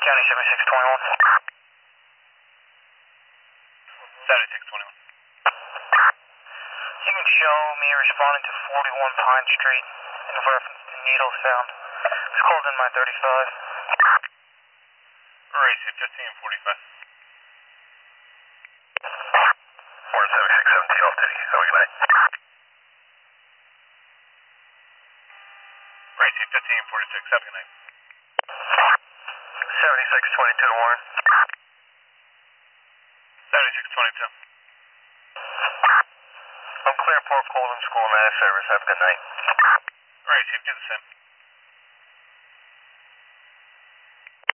County 7621. 7621. You can show me responding to 41 Pine Street in reference to needles found. It's called in my 35. RAC 1545. 47617 off duty. Have a good night. RAC 1546. Have a good night. 7622 to Warren. 7622. I'm clear Port Colden School Mass Service. Have a good night. RAC, do the same.